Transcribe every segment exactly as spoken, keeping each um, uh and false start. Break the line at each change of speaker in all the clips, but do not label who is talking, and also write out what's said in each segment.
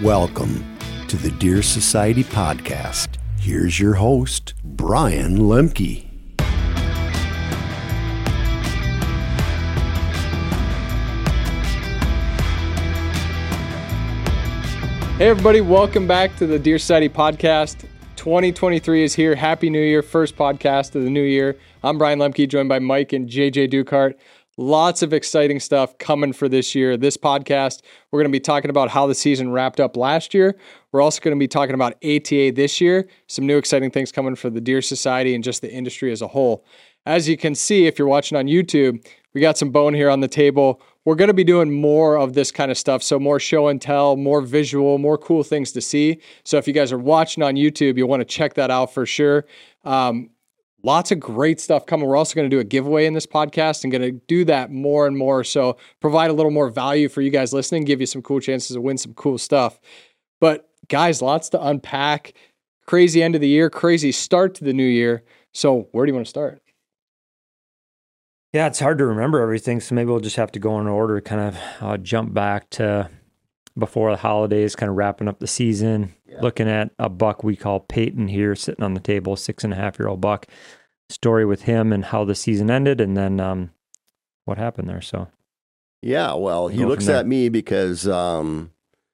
Welcome to the Deer Society podcast. Here's your host, Brian Lemke.
Hey everybody, welcome back to the Deer Society podcast. twenty twenty-three is here. Happy New Year. First podcast of the new year. I'm Brian Lemke, joined by Mike and J J Dukart. Lots of exciting stuff coming for this year. This podcast, we're going to be talking about how the season wrapped up last year. We're also going to be talking about A T A this year. Some new exciting things coming for the Deer Society and just the industry as a whole. As you can see, if you're watching on YouTube, we got some bone here on the table. We're going to be doing more of this kind of stuff, so more show and tell, more visual, more cool things to see. So if you guys are watching on YouTube, you'll want to check that out for sure. Um, lots of great stuff coming. We're also going to do a giveaway in this podcast and going to do that more and more. So provide a little more value for you guys listening, give you some cool chances to win some cool stuff. But guys, lots to unpack. Crazy end of the year, crazy start to the new year. So where do you want to start?
Yeah, it's hard to remember everything, so maybe we'll just have to go in order, kind of uh, jump back to before the holidays, kind of wrapping up the season, yeah. Looking at a buck we call Peyton here, sitting on the table, six and a half year old buck. Story with him and how the season ended, and then um, what happened there. So,
yeah, well, he looks at me because um,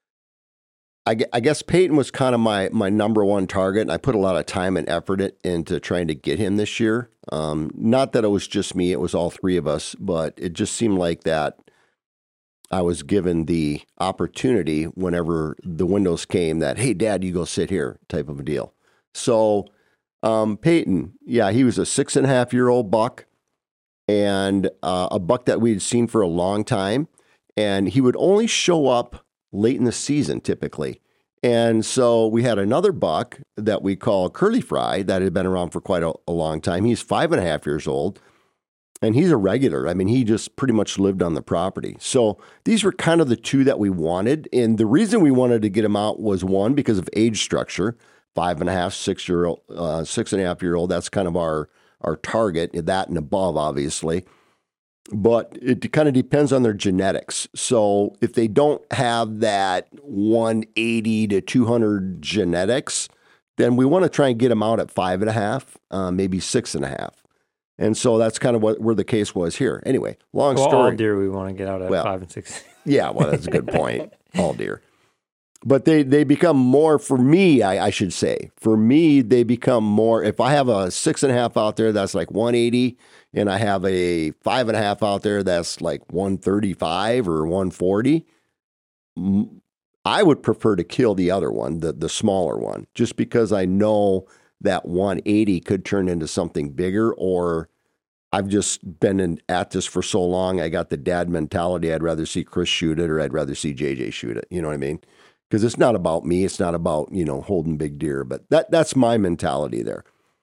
I, I guess Peyton was kind of my my number one target, and I put a lot of time and effort it, into trying to get him this year. Um, not that it was just me, it was all three of us, but it just seemed like that I was given the opportunity whenever the windows came that, hey, Dad, you go sit here type of a deal. So um, Peyton, yeah, he was a six and a half year old buck, and uh, a buck that we had seen for a long time. And he would only show up late in the season typically. And so we had another buck that we call Curly Fry that had been around for quite a, a long time. He's five and a half years old, and he's a regular. I mean, he just pretty much lived on the property. So these were kind of the two that we wanted. And the reason we wanted to get him out was, one, because of age structure, five and a half, six year old, uh, six and a half year old. That's kind of our, our target, that and above, obviously. But it kind of depends on their genetics. So if they don't have that one eighty to two hundred genetics, then we want to try and get them out at five and a half, uh, maybe six and a half. And so that's kind of what where the case was here. Anyway, long
well,
story.
All deer we want to get out at well, five and six.
Yeah, well, that's a good point. All deer. But they, they become more, for me, I, I should say, for me, they become more, if I have a six and a half out there, that's like one eighty, and I have a five and a half out there, that's like one thirty-five or one forty, I would prefer to kill the other one, the, the smaller one, just because I know that one eighty could turn into something bigger, or I've just been in, at this for so long, I got the dad mentality, I'd rather see Chris shoot it, or I'd rather see J J shoot it, you know what I mean? Because it's not about me. It's not about, you know, holding big deer, but that that's my mentality there.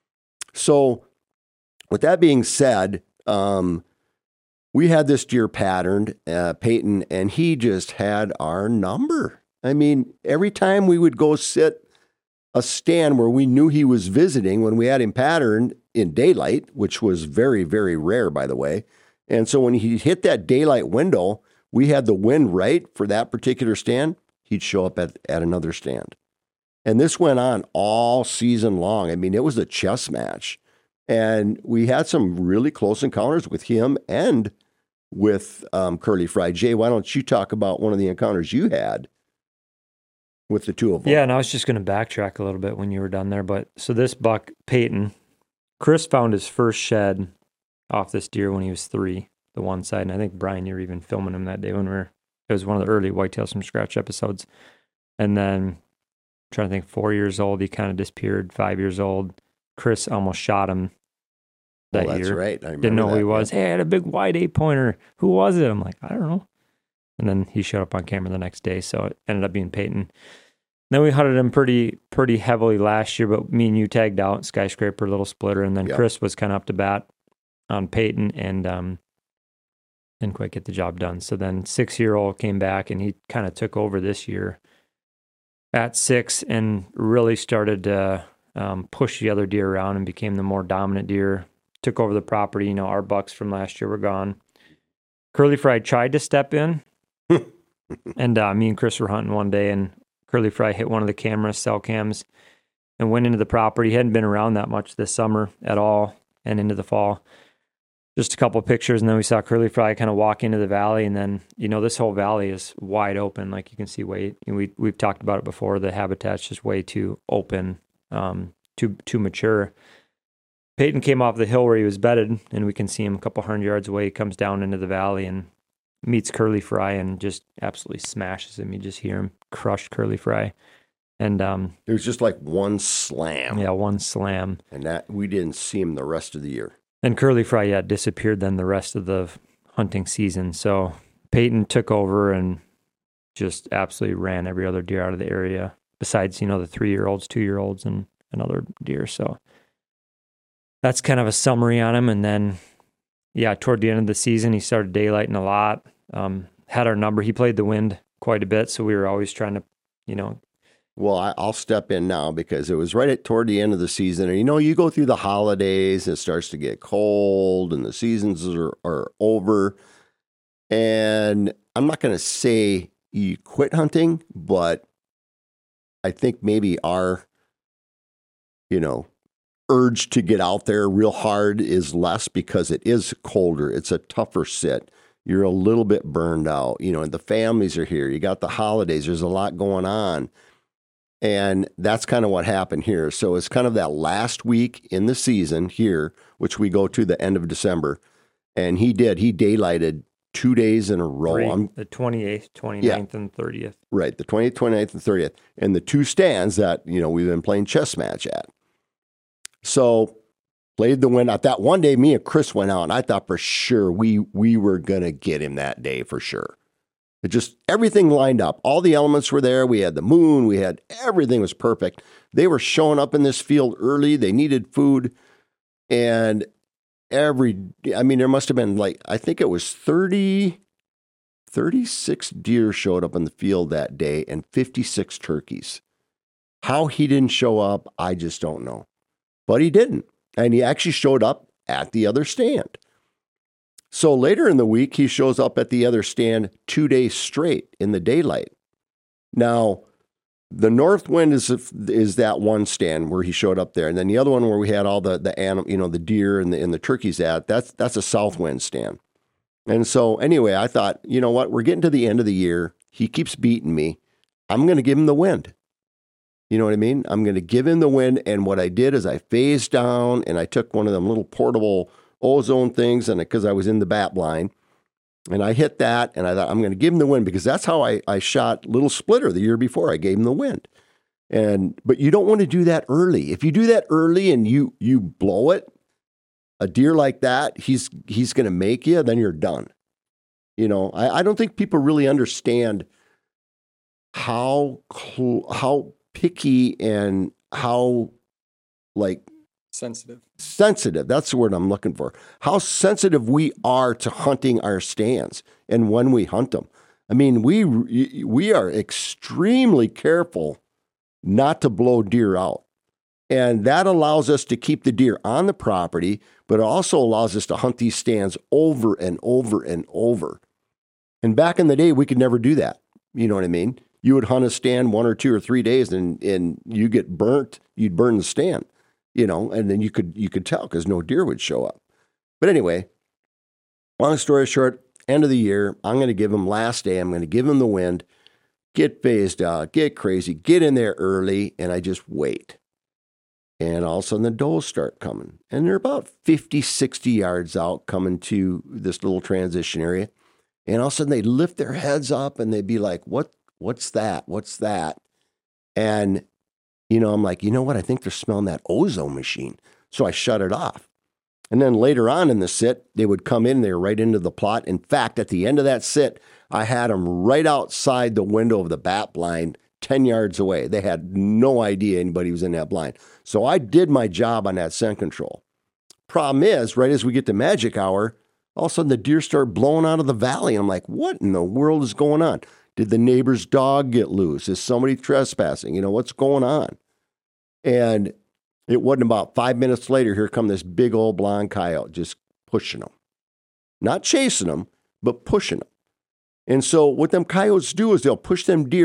So with that being said, um, we had this deer patterned, uh, Peyton, and he just had our number. I mean, every time we would go sit a stand where we knew he was visiting, when we had him patterned in daylight, which was very, very rare, by the way. And so when he hit that daylight window, we had the wind right for that particular stand. He'd show up at, at another stand. And this went on all season long. I mean, it was a chess match. And we had some really close encounters with him and with um, Curly Fry. Jay, why don't you talk about one of the encounters you had with the two of them?
Yeah, and I was just going to backtrack a little bit when you were done there. But so this buck, Peyton, Chris found his first shed off this deer when he was three, the one side. And I think, Brian, you were even filming him that day when we were It was one of the early Whitetails from Scratch episodes. And then, I'm trying to think, four years old, he kind of disappeared. Five years old, Chris almost shot him that
well, that's
year.
Right. I
Didn't know
that,
who he was.
yeah.
Hey, I had a big wide eight pointer. Who was it? I'm like, I don't know. And then he showed up on camera the next day, so it ended up being Peyton. Then we hunted him pretty pretty heavily last year, but me and you tagged out, Skyscraper, Little Splitter, and then yep. Chris was kind of up to bat on Peyton, and um, didn't quite get the job done. So then six-year-old came back, and he kind of took over this year at six and really started to um, push the other deer around and became the more dominant deer. Took over the property. You know, our bucks from last year were gone. Curly Fry tried to step in, and uh, me and Chris were hunting one day, and Curly Fry hit one of the cameras, cell cams, and went into the property. He hadn't been around that much this summer at all and into the fall. Just a couple of pictures, and then we saw Curly Fry kind of walk into the valley, and then, you know, this whole valley is wide open, like you can see way, we, we've talked about it before, the habitat's just way too open, um, too too mature. Peyton came off the hill where he was bedded, and we can see him a couple hundred yards away. He comes down into the valley and meets Curly Fry and just absolutely smashes him. You just hear him crush Curly Fry. And um,
it was just like one slam.
Yeah, one slam.
And that we didn't see him the rest of the year.
And Curly Fry, yeah, disappeared then the rest of the hunting season. So Peyton took over and just absolutely ran every other deer out of the area, besides, you know, the three-year-olds, two-year-olds, and, and other deer. So that's kind of a summary on him. And then, yeah, toward the end of the season, he started daylighting a lot, um, had our number. He played the wind quite a bit, so we were always trying to, you know.
Well, I, I'll step in now because it was right at toward the end of the season. And, you know, you go through the holidays, it starts to get cold, and the seasons are, are over. And I'm not going to say you quit hunting, but I think maybe our, you know, urge to get out there real hard is less because it is colder. It's a tougher sit. You're a little bit burned out, you know, and the families are here. You got the holidays. There's a lot going on. And that's kind of what happened here. So it's kind of that last week in the season here, which we go to the end of December. And he did. He daylighted two days in a row.
Three, the twenty-eighth, twenty-ninth, yeah. and thirtieth.
Right, the twentieth, twenty-ninth, and thirtieth. And the two stands that, you know, we've been playing chess match at. So played the wind out. That one day, me and Chris went out, and I thought for sure we we were going to get him that day for sure. It just, everything lined up. All the elements were there. We had the moon. We had, everything was perfect. They were showing up in this field early. They needed food. And every, I mean, there must have been like, I think it was thirty, thirty-six deer showed up in the field that day and fifty-six turkeys. How he didn't show up, I just don't know. But he didn't. And he actually showed up at the other stand. So later in the week, he shows up at the other stand two days straight in the daylight. Now, the north wind is is that one stand where he showed up there, and then the other one where we had all the the animal, you know, the deer and the and the turkeys at. That's that's a south wind stand. And so anyway, I thought, you know what, we're getting to the end of the year. He keeps beating me. I'm going to give him the wind. You know what I mean? I'm going to give him the wind. And what I did is I phased down and I took one of them little portable ozone things, and because I was in the bat blind, and I hit that, and I thought I'm going to give him the wind because that's how I, I shot Little Splitter the year before. I gave him the wind, and but you don't want to do that early. If you do that early and you you blow it, a deer like that, he's he's going to make you. Then you're done. You know, I, I don't think people really understand how cl- how picky and how like.
Sensitive.
Sensitive. That's the word I'm looking for. How sensitive we are to hunting our stands and when we hunt them. I mean, we we are extremely careful not to blow deer out. And that allows us to keep the deer on the property, but it also allows us to hunt these stands over and over and over. And back in the day, we could never do that. You know what I mean? You would hunt a stand one or two or three days and, and you get burnt, you'd burn the stand. You know, and then you could you could tell because no deer would show up. But anyway, long story short, end of the year, I'm going to give him last day. I'm going to give him the wind, get phased out, get crazy, get in there early, and I just wait. And all of a sudden the does start coming. And they're about fifty, sixty yards out coming to this little transition area. And all of a sudden they lift their heads up and they'd be like, what, what's that? What's that? And you know, I'm like, you know what? I think they're smelling that ozone machine. So I shut it off. And then later on in the sit, they would come in there right into the plot. In fact, at the end of that sit, I had them right outside the window of the bat blind, ten yards away. They had no idea anybody was in that blind. So I did my job on that scent control. Problem is, right as we get to magic hour, all of a sudden the deer start blowing out of the valley. I'm like, what in the world is going on? Did the neighbor's dog get loose? Is somebody trespassing? You know, what's going on? And it wasn't about five minutes later, here come this big old blonde coyote just pushing them. Not chasing them, but pushing them. And so what them coyotes do is they'll push them deer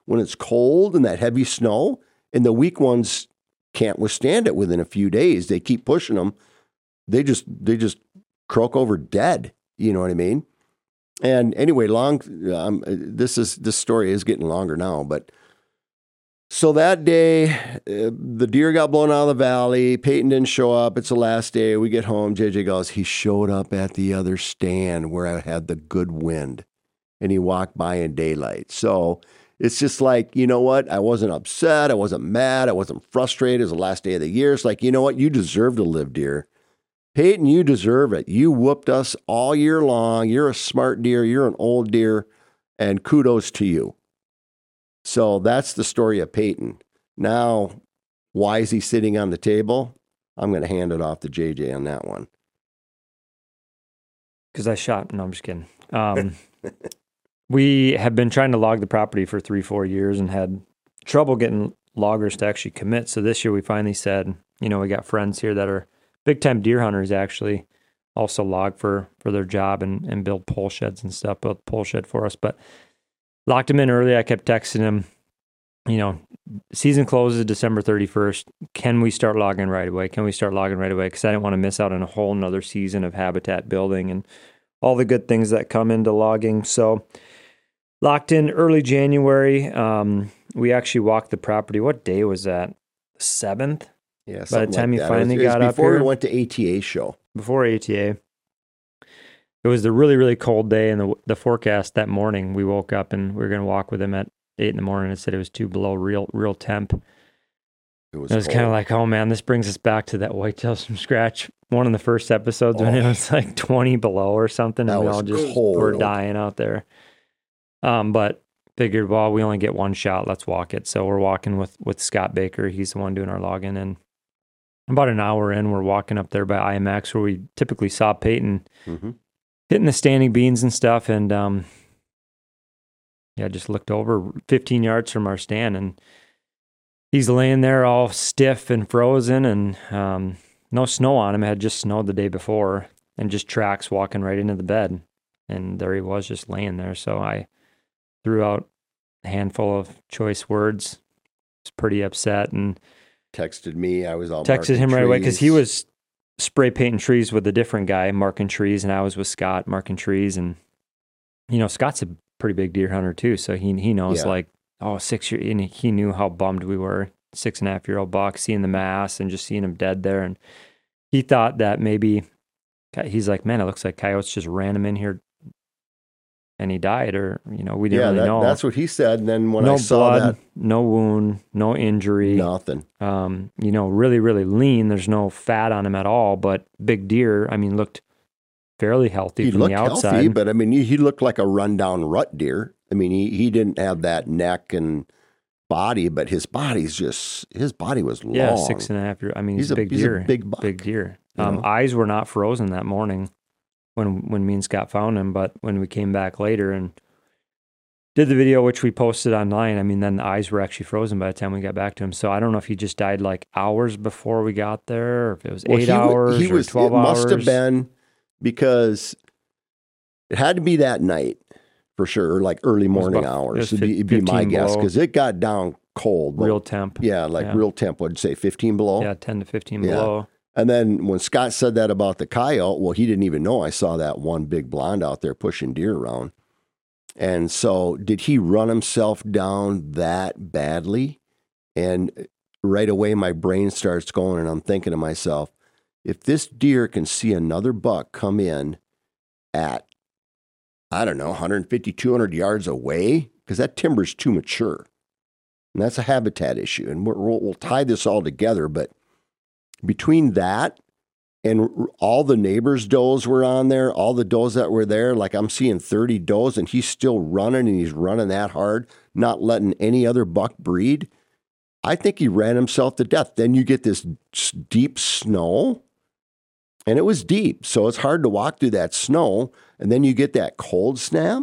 when it's cold and that heavy snow, and the weak ones can't withstand it within a few days. They keep pushing them. They just, they just croak over dead. You know what I mean? And anyway, long, um, this is, this story is getting longer now, but so that day, uh, the deer got blown out of the valley. Peyton didn't show up. It's the last day. We get home. J J goes, he showed up at the other stand where I had the good wind, and he walked by in daylight. So it's just like, you know what? I wasn't upset. I wasn't mad. I wasn't frustrated. It was the last day of the year. It's like, you know what? You deserve to live, deer. Peyton, you deserve it. You whooped us all year long. You're a smart deer. You're an old deer, and kudos to you. So that's the story of Peyton. Now, why is he sitting on the table? I'm going to hand it off to J J on that one.
Because I shot. No, I'm just kidding. Um, we have been trying to log the property for three, four years and had trouble getting loggers to actually commit. So this year we finally said, you know, we got friends here that are big-time deer hunters actually, also log for, for their job and, and build pole sheds and stuff, build pole shed for us. But locked him in early. I kept texting him, you know, season closes December thirty-first. Can we start logging right away? Can we start logging right away? Because I didn't want to miss out on a whole nother season of habitat building and all the good things that come into logging. So locked in early January. Um, we actually walked the property. What day was that? seventh?
Yeah,
By the time
like
you
that.
finally
it was, it was
got up
before
here.
we went to A T A show.
Before A T A. It was the really, really cold day, and the the forecast that morning, we woke up and we were going to walk with him at eight in the morning. It said it was two below real real temp.
It was,
It was kind of like, oh man, this brings us back to that Whitetails from Scratch, one of the first episodes
Oh.
when it was like twenty below or something,
That
and we
was
all just
cold.
were dying out there. Um, but figured, well, we only get one shot, let's walk it. So we're walking with with Scott Baker. He's the one doing our logging, and about an hour in, we're walking up there by I M X where we typically saw Peyton
mm-hmm.
hitting the standing beans and stuff, and um, yeah, just looked over fifteen yards from our stand, and he's laying there all stiff and frozen, and um, no snow on him. It had just snowed the day before, and just tracks walking right into the bed, and there he was just laying there. So I threw out a handful of choice words. Was pretty upset, and
Texted me. I was all
texted
marking
him right away because he
trees.
was spray painting trees with a different guy marking trees, and I was with Scott marking trees. And you know, Scott's a pretty big deer hunter too, so he he knows
Yeah.
like oh six year, and he knew how bummed we were, six and a half year old buck, seeing the mass and just seeing him dead there, and he thought that maybe he's like, man, it looks like coyotes just ran him in here and he died, or you know, we didn't
yeah,
really
that,
know.
that's what he said. And then when
no
I saw
blood, no wound, no injury.
that, nothing.
Um, you know, really, really lean. There's no fat on him at all, but big deer, I mean, looked fairly healthy
He
from
looked
the outside.
healthy, but I mean, he, he looked like a rundown rut deer. I mean, he, he didn't have that neck and body, but his body's just, his body was long.
yeah, six and a half year. I mean, he's,
He's
a
a-
big
he's a
deer.
big buck,
Big deer.
you
Um,
know?
eyes were not frozen that morning when when me and Scott found him, but when we came back later and did the video, which we posted online, I mean, then the eyes were actually frozen by the time we got back to him. So I don't know if he just died like hours before we got there, or if it was
Well,
eight
he wa-
hours
he
or
was,
twelve
it
hours.
must have been because it had to be that night for sure, like early morning
about- it
hours.
was
It'd be, it'd be my
fifteen
guess
below.
because it got down cold.
real temp.
Yeah, like
yeah.
real temp would say fifteen below.
Yeah, ten to fifteen
Yeah.
below.
And then when Scott said that about the coyote, well, he didn't even know I saw that one big blonde out there pushing deer around. And so did he run himself down that badly? And right away, my brain starts going and I'm thinking to myself, if this deer can see another buck come in at, I don't know, one fifty, two hundred yards away, because that timber's too mature. And that's a habitat issue. And we're, we'll, we'll tie this all together, but between that and all the neighbors' does were on there, all the does that were there, like I'm seeing thirty does and he's still running and he's running that hard, not letting any other buck breed. I think he ran himself to death. Then you get this deep snow, and it was deep. So it's hard to walk through that snow. And then you get that cold snap.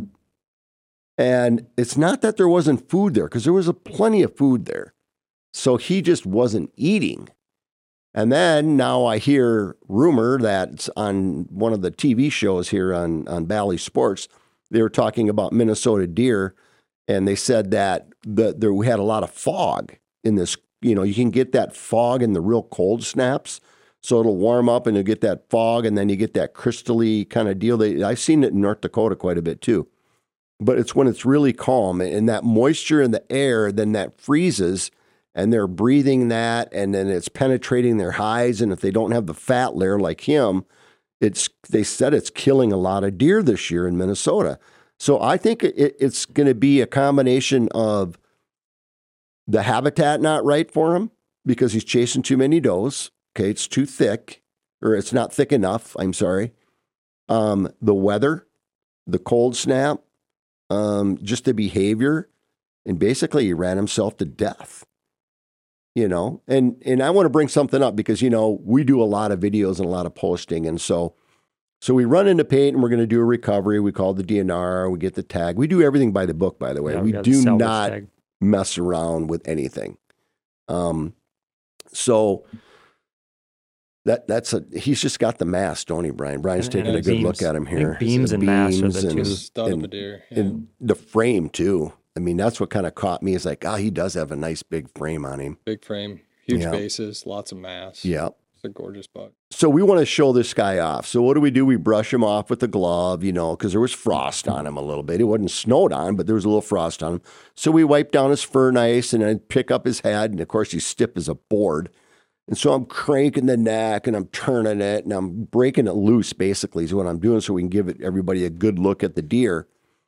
And it's not that there wasn't food there, because there was a plenty of food there. So he just wasn't eating. And then now I hear rumor that on one of the T V shows here on, on Bally Sports, they were talking about Minnesota deer And they said that the, there, we had a lot of fog in this. You know, you can get that fog in the real cold snaps. So it'll warm up and you'll get that fog, and then you get that crystally kind of deal. They, I've seen it in North Dakota quite a bit too. But it's when it's really calm and that moisture in the air, then that freezes and they're breathing that, and then it's penetrating their hides. And if they don't have the fat layer like him, it's they said it's killing a lot of deer this year in Minnesota. So I think it, it's going to be a combination of the habitat not right for him because he's chasing too many does. Okay, it's too thick, or it's not thick enough, I'm sorry. Um, the weather, the cold snap, um, just the behavior, and basically he ran himself to death. You know, and and I want to bring something up because, you know, we do a lot of videos and a lot of posting, and so so we run into Peyton, and we're going to do a recovery. We call the D N R, we get the tag. We do everything by the book, by the way.
Yeah,
we
we
do not tag. mess around with anything. Um, so... That that's a he's just got the mass, don't he, Brian? Brian's
And-
taking
and
a good
beams.
look at him
I think
here.
beams
The
and mass are
beams
the two.
and-
Stud of
and-
a deer. Yeah.
And the frame too. I mean, that's what kind of caught me. Is like, ah, oh, he does have a nice big frame on him.
Big frame, huge
Yeah.
bases, lots of mass.
Yeah.
It's a gorgeous buck.
So we want to show this guy off. So what do we do? We brush him off with the glove, you know, because there was frost on him a little bit. It wasn't snowed on, but there was a little frost on him. So we wipe down his fur nice and then pick up his head. And of course, he's stiff as a board. And so I'm cranking the neck and I'm turning it and I'm breaking it loose, basically, is what I'm doing, so we can give it everybody a good look at the deer.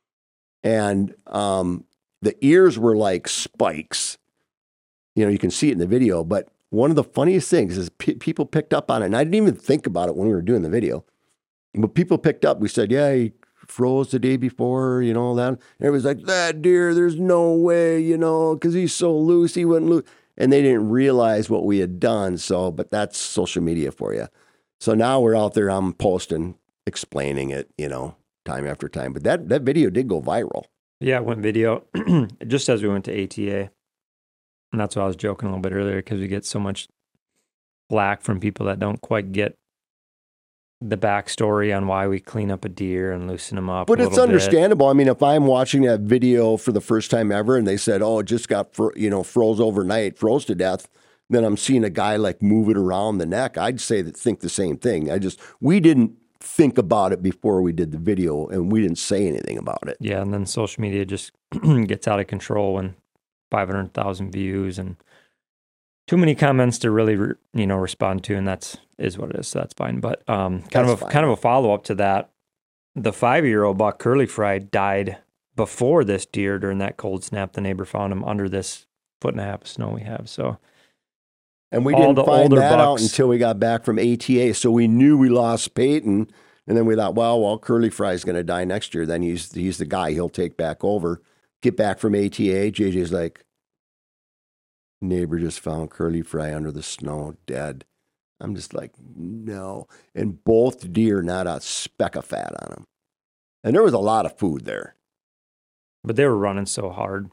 And um, the ears were like spikes. You know, you can see it in the video. But one of the funniest things is pe- people picked up on it. And I didn't even think about it when we were doing the video. But people picked up. We said, yeah, he froze the day before, you know, that. And everybody's like, that deer, there's no way, you know, because he's so loose, he wouldn't lose. And they didn't realize what we had done. So, but that's social media for you. So now we're out there, I'm posting, explaining it, you know, time after time. But that, that video did go viral.
Yeah, it went video just as we went to A T A. And that's why I was joking a little bit earlier, because we get so much flack from people that don't quite get the backstory on why we clean up a deer and loosen them up.
But
a
it's
little bit.
understandable. I mean, if I'm watching that video for the first time ever and they said, oh, it just got, fro- you know, froze overnight, froze to death, then I'm seeing a guy like move it around the neck. I'd say that think the same thing. I just, we didn't think about it before we did the video and we didn't say anything about it.
Yeah, and then social media just gets out of control when five hundred thousand views and too many comments to really, re, you know, respond to, and that's is what it is. So that's fine. But um, kind
That's
of a,
fine.
kind of a follow up to that. The five year old buck Curly Fry died before this deer during that cold snap. The neighbor found him under this foot and a half of snow we have. So
And we
all
didn't
the
find
older
that out
bucks-
until we got back from A T A. So we knew we lost Peyton. And then we thought, well, well, Curly Fry's going to die next year. Then he's he's the guy. He'll take back over. Get back from A T A. J J's like, neighbor just found Curly Fry under the snow, dead. I'm just like, no. And both deer, not a speck of fat on them. And there was a lot of food there.
but they were running so hard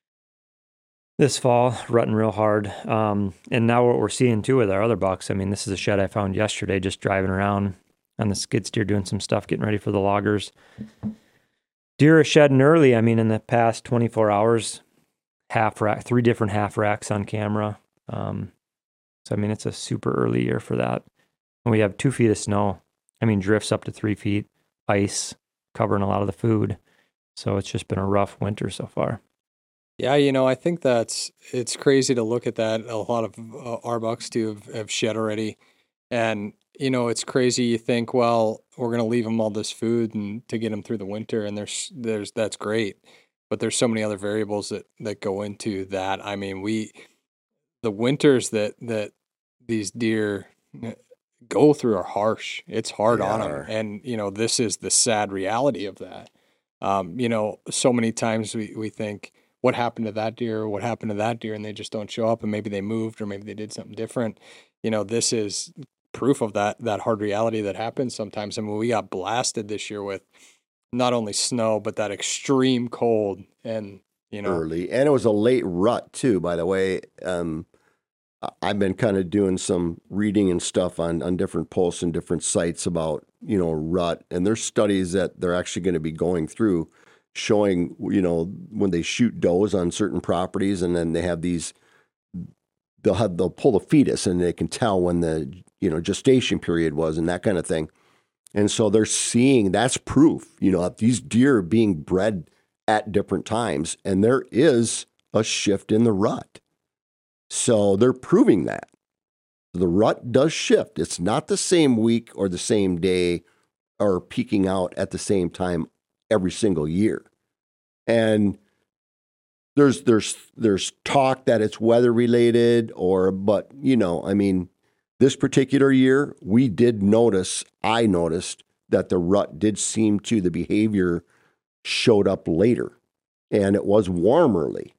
this fall, rutting real hard. Um, and now what we're seeing too with our other bucks, I mean, this is a shed I found yesterday, just driving around on the skid steer, doing some stuff, getting ready for the loggers. Deer are shedding early. I mean, in the past twenty-four hours, half rack, three different half racks on camera. Um, so, I mean, it's a super early year for that. And we have two feet of snow. I mean, drifts up to three feet, ice covering a lot of the food. So it's just been a rough winter so far.
Yeah, you know, I think that's, it's crazy to look at that. A lot of uh, our bucks too have, have shed already. And, you know, it's crazy. You think, well, we're going to leave them all this food and to get them through the winter. And there's, there's, that's great. But there's so many other variables that, that go into that. I mean, we, the winters that, that these deer go through are harsh. It's hard
They
on
are.
them. And, you know, this is the sad reality of that. Um, you know, so many times we, we think, what happened to that deer? What happened to that deer? And they just don't show up, and maybe they moved or maybe they did something different. You know, this is proof of that, that hard reality that happens sometimes. I mean, we got blasted this year with not only snow, but that extreme cold and, you know,
early. And it was a late rut too, by the way. Um, I- I've been kind of doing some reading and stuff on, on different posts and different sites about, you know, rut. And there's studies that they're actually going to be going through showing, you know, when they shoot does on certain properties, and then they have these, they'll have, they'll pull the fetus and they can tell when the, you know, gestation period was and that kind of thing. And so they're seeing, that's proof, you know, these deer are being bred at different times, and there is a shift in the rut. So they're proving that. The rut does shift. It's not the same week or the same day or peaking out at the same time every single year. And there's there's there's talk that it's weather related, or but you know, I mean, this particular year we did notice, I noticed that the rut did seem to, the behavior showed up later, and it was warm early.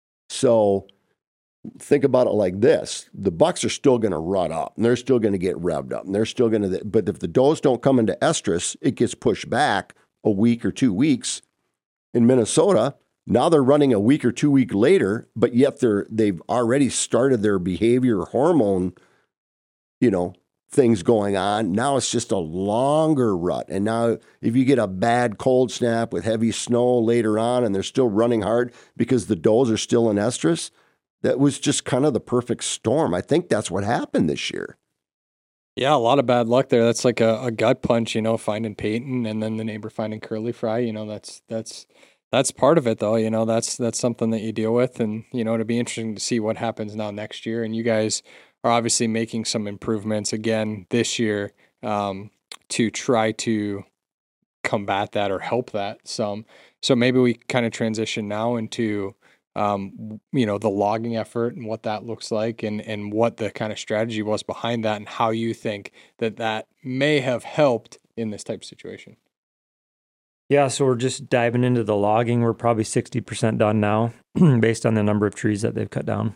So think about it like this. The bucks are still going to rut up, and they're still going to get revved up, and they're still going to, but if the does don't come into estrus, it gets pushed back a week or two weeks. In Minnesota, now they're running a week or two week later, but yet they're, they've already started their behavior hormone, you know, things going on. Now it's just a longer rut. And now if you get a bad cold snap with heavy snow later on, and they're still running hard because the does are still in estrus, that was just kind of the perfect storm. I think that's what happened this year.
Yeah, a lot of bad luck there. That's like a, a gut punch, you know, finding Peyton and then the neighbor finding Curly Fry. You know, that's that's that's part of it, though. You know, that's that's something that you deal with, and you know, it'll be interesting to see what happens now next year. And you guys are obviously making some improvements again this year um, to try to combat that or help that some. So maybe we kind of transition now into um, you know, the logging effort and what that looks like, and, and what the kind of strategy was behind that, and how you think that that may have helped in this type of situation.
Yeah, so we're just diving into the logging. We're probably sixty percent done now based on the number of trees that they've cut down.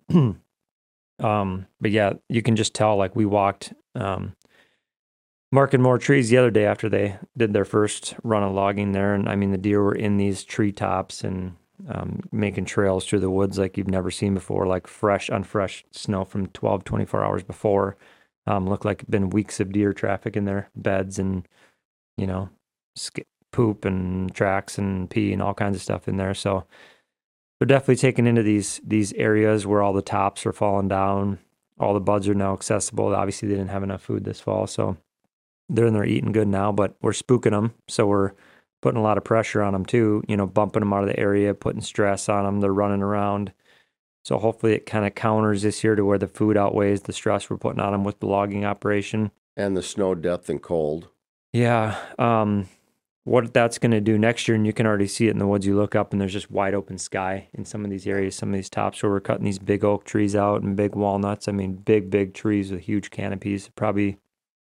um, but yeah, you can just tell, like we walked um, marking more trees the other day after they did their first run of logging there. And I mean, the deer were in these treetops and Um, making trails through the woods like you've never seen before, like fresh, unfresh snow from twelve, twenty-four hours before. Um, looked like it'd been weeks of deer traffic in their beds, and, you know, sk- poop and tracks and pee and all kinds of stuff in there. So they're definitely taking into these these areas where all the tops are falling down. All the buds are now accessible. Obviously, they didn't have enough food this fall, so they're in there eating good now, but we're spooking them. So we're putting a lot of pressure on them too, you know, bumping them out of the area, putting stress on them. They're running around. So hopefully it kind of counters this year to where the food outweighs the stress we're putting on them with the logging operation.
And the snow depth and cold.
Yeah. Um, what that's going to do next year, and you can already see it in the woods. You look up and there's just wide open sky in some of these areas, some of these tops where we're cutting these big oak trees out and big walnuts. I mean, big, big trees with huge canopies, probably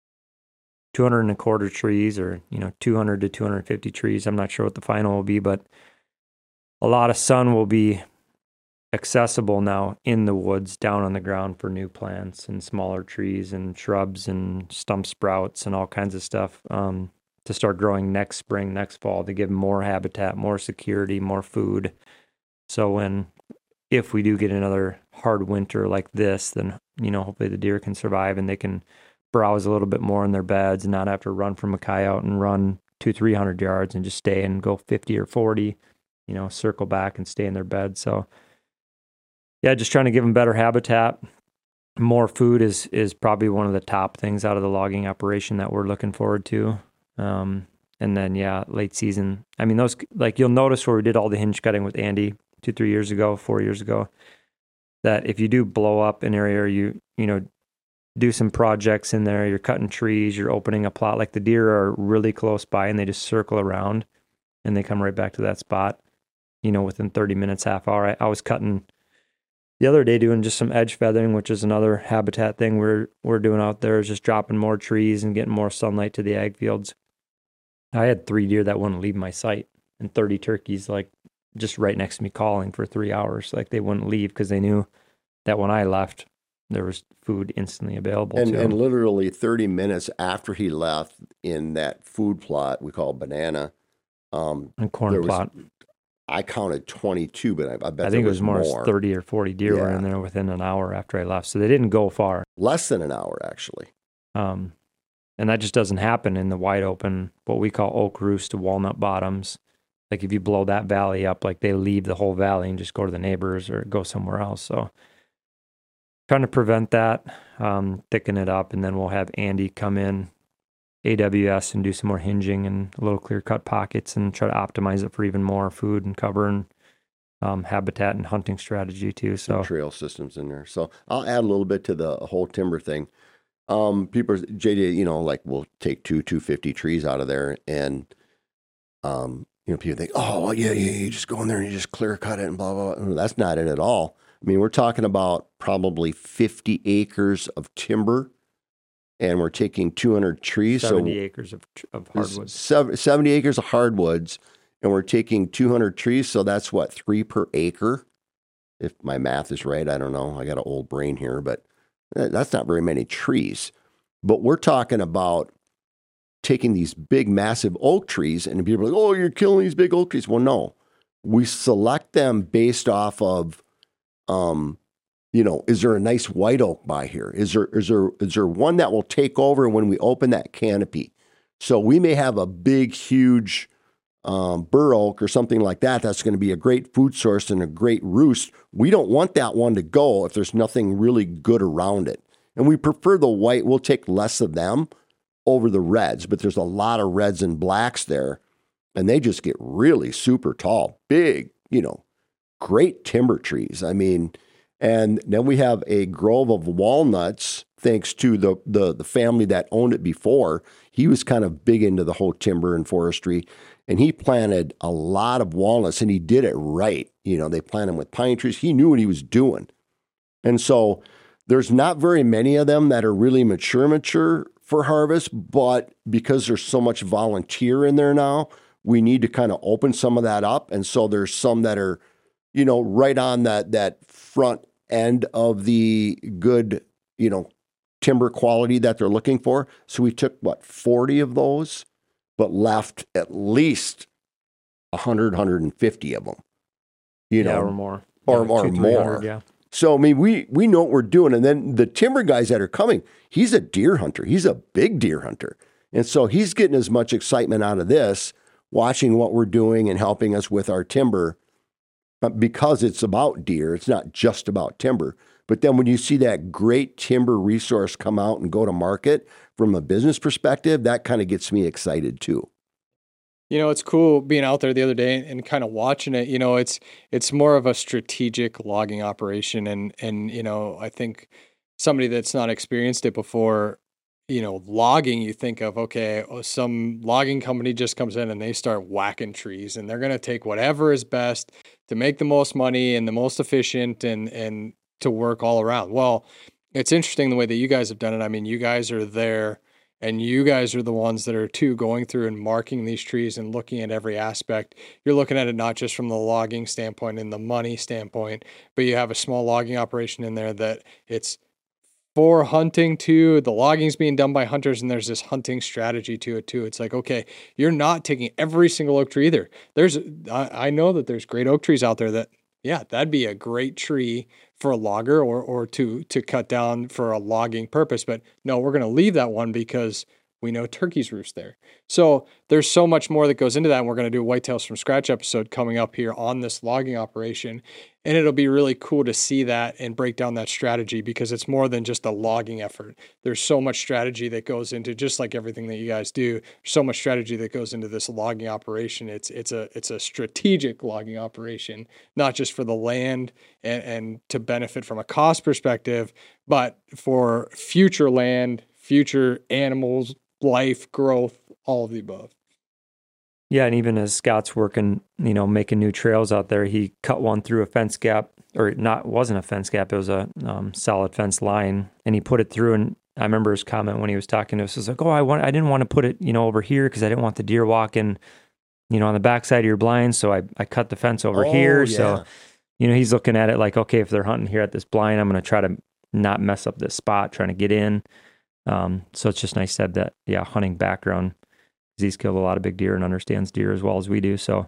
two hundred and a quarter trees, or, you know, two hundred to two hundred fifty trees. I'm not sure what the final will be, but a lot of sun will be accessible now in the woods, down on the ground, for new plants and smaller trees and shrubs and stump sprouts and all kinds of stuff um, to start growing next spring, next fall, to give more habitat, more security, more food. So when, if we do get another hard winter like this, then, you know, hopefully the deer can survive and they can browse a little bit more in their beds and not have to run from a coyote and run two, three hundred yards and just stay and go fifty or forty, you know, circle back and stay in their bed. So yeah, just trying to give them better habitat. More food is, is probably one of the top things out of the logging operation that we're looking forward to. Um, and then, yeah, late season. I mean, those, like you'll notice where we did all the hinge cutting with Andy two, three years ago, four years ago, that if you do blow up an area, or you, you know, do some projects in there, you're cutting trees, you're opening a plot, like the deer are really close by and they just circle around and they come right back to that spot, you know, within thirty minutes, half hour. I, I was cutting the other day doing just some edge feathering, which is another habitat thing we're, we're doing out there, is just dropping more trees and getting more sunlight to the ag fields. I had three deer that wouldn't leave my sight, and thirty turkeys, like just right next to me calling for three hours. Like they wouldn't leave because they knew that when I left, there was food instantly available
and,
to him.
And literally thirty minutes after he left, in that food plot we call banana, um,
and corn
was,
plot.
I counted twenty-two, but I, I bet
I
there
think it
was,
was more,
more.
thirty or forty deer
Yeah.
were in there within an hour after I left. So they didn't go far.
Less than an hour, actually.
Um, and that just doesn't happen in the wide open, what we call oak roost to walnut bottoms. like if you blow that valley up, like they leave the whole valley and just go to the neighbors or go somewhere else. So trying to prevent that, um, thicken it up, and then we'll have Andy come in A W S and do some more hinging and a little clear cut pockets and try to optimize it for even more food and cover and um, habitat and hunting strategy too. So
Some trail systems in there. So I'll add a little bit to the whole timber thing. Um, people, J J, you know, like we'll take two two fifty trees out of there, and um, you know, people think, oh, well, yeah, yeah, you just go in there and you just clear cut it and blah blah blah. That's not it at all. I mean, we're talking about probably fifty acres of timber, and we're taking two hundred trees.
seventy
so
acres of, of hardwoods.
seventy acres of hardwoods, and we're taking two hundred trees. So that's what, three per acre? If my math is right, I don't know. I got an old brain here, but that's not very many trees. But we're talking about taking these big, massive oak trees, and people are like, oh, you're killing these big oak trees. Well, no. We select them based off of, um, you know, is there a nice white oak by here? Is there is there is there one that will take over when we open that canopy? So we may have a big, huge um, bur oak or something like that. That's going to be a great food source and a great roost. We don't want that one to go if there's nothing really good around it. And we prefer the white. We'll take less of them over the reds, but there's a lot of reds and blacks there, and they just get really super tall, big, you know, great timber trees. I mean, and then we have a grove of walnuts, thanks to the, the, the family that owned it before. He was kind of big into the whole timber and forestry, and he planted a lot of walnuts, and he did it right. You know, they planted them with pine trees. He knew what he was doing. And so there's not very many of them that are really mature, mature for harvest, but because there's so much volunteer in there now, we need to kind of open some of that up. And so there's some that are, you know, right on that, that front end of the good, you know, timber quality that they're looking for. So we took, what, forty of those, but left at least one hundred, one hundred fifty of them, you
yeah,
know,
or more.
or,
yeah,
or
two,
more.
Yeah.
So, I mean, we, we know what we're doing. And then the timber guys that are coming, he's a deer hunter. He's a big deer hunter. And so he's getting as much excitement out of this, watching what we're doing and helping us with our timber, because it's about deer. It's not just about timber. But then when you see that great timber resource come out and go to market from a business perspective, that kind of gets me excited too.
You know, it's cool being out there the other day and kind of watching it. You know, it's it's more of a strategic logging operation. And, and you know, I think somebody that's not experienced it before, you know, logging, you think of, okay, some logging company just comes in and they start whacking trees, and they're going to take whatever is best to make the most money and the most efficient and, and to work all around. Well, it's interesting the way that you guys have done it. I mean, you guys are there, and you guys are the ones that are too going through and marking these trees and looking at every aspect. You're looking at it not just from the logging standpoint and the money standpoint, but you have a small logging operation in there that it's for hunting too. The logging's being done by hunters, and there's this hunting strategy to it too. It's like, okay, you're not taking every single oak tree either. There's, I, I know that there's great oak trees out there that, yeah, that'd be a great tree for a logger or or to to cut down for a logging purpose. But no, we're going to leave that one because we know turkeys roost there. So there's so much more that goes into that. And we're going to do a Whitetails from Scratch episode coming up here on this logging operation. And it'll be really cool to see that and break down that strategy, because it's more than just a logging effort. There's so much strategy that goes into, just like everything that you guys do, so much strategy that goes into this logging operation. It's it's a it's a strategic logging operation, not just for the land and, and to benefit from a cost perspective, but for future land, future animals, life, growth, all of the above.
Yeah, and even as Scott's working, you know, making new trails out there, he cut one through a fence gap, or not, wasn't a fence gap, it was a um, solid fence line, and he put it through. And I remember his comment when he was talking to us, was like, "Oh, I want, I didn't want to put it, you know, over here because I didn't want the deer walking, you know, on the backside of your blind, so I, I cut the fence over
oh,
here."
Yeah.
So, you know, he's looking at it like, okay, if they're hunting here at this blind, I'm going to try to not mess up this spot, trying to get in. Um, so it's just nice to have that, yeah, hunting background. He's killed a lot of big deer and understands deer as well as we do. So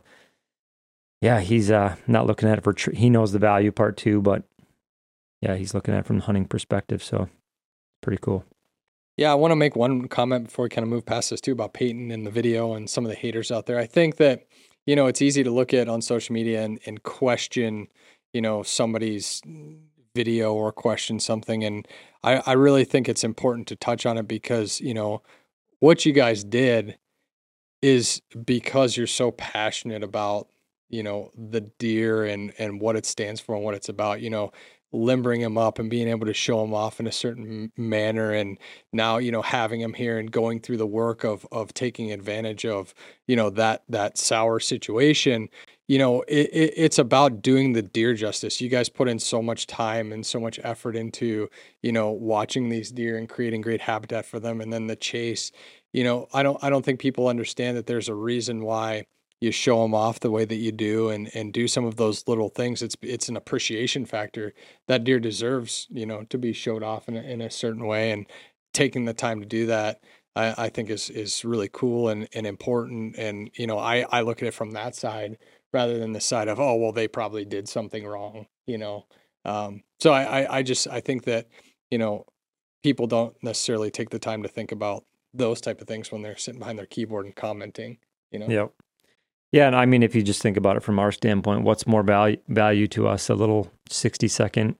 yeah, he's uh, not looking at it for, tr- he knows the value part too, but yeah, he's looking at it from the hunting perspective. So pretty cool.
Yeah, I want to make one comment before we kind of move past this too about Peyton and the video and some of the haters out there. I think that, you know, it's easy to look at on social media and, and question, you know, somebody's video or question something. And I, I really think it's important to touch on it because, you know, what you guys did is because you're so passionate about, you know, the deer and, and what it stands for and what it's about, you know, limbering him up and being able to show him off in a certain manner. And now, you know, having him here and going through the work of, of taking advantage of, you know, that, that sour situation, you know, it, it, it's about doing the deer justice. You guys put in so much time and so much effort into, you know, watching these deer and creating great habitat for them. And then the chase, you know, I don't, I don't think people understand that there's a reason why you show them off the way that you do and, and do some of those little things. It's, it's an appreciation factor that deer deserves, you know, to be showed off in a, in a certain way, and taking the time to do that, I, I think is, is really cool and, and important. And, you know, I, I look at it from that side rather than the side of, oh, well, they probably did something wrong, you know? Um, so I, I, I just, I think that, you know, people don't necessarily take the time to think about those type of things when they're sitting behind their keyboard and commenting, you know?
Yep. Yeah, and I mean, if you just think about it from our standpoint, what's more value value to us? A little sixty second